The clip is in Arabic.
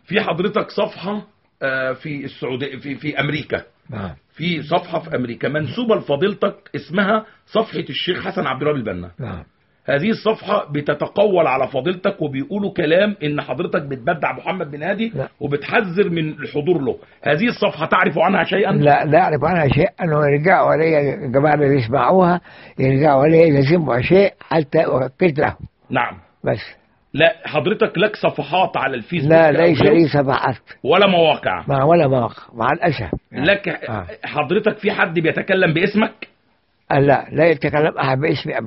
في حضرتك صفحة في السعودية في أمريكا. نعم. في صفحة في أمريكا منسوبة لفضيلتك اسمها صفحة الشيخ حسن عبد الوهاب البنا. نعم. هذه الصفحة بتتقول على فضيلتك وبيقولوا كلام ان حضرتك بتبدع محمد بن هادي وبتحذر من الحضور له. هذه الصفحة تعرف عنها شيئا؟ لا أعرف عنها شيئا، أنه يرجعوا علي الجماعة اللي يسمعوها، يرجعوا علي إذا سمعوا شيء حتى أؤكد لهم. نعم. بس لا حضرتك لك صفحات على الفيسبوك؟ لا ليس لي صفحات ولا مواقع؟ ولا مواقع مع الأسف. لك حضرتك في حد بيتكلم باسمك؟ لا يتكلم أحد باسمي.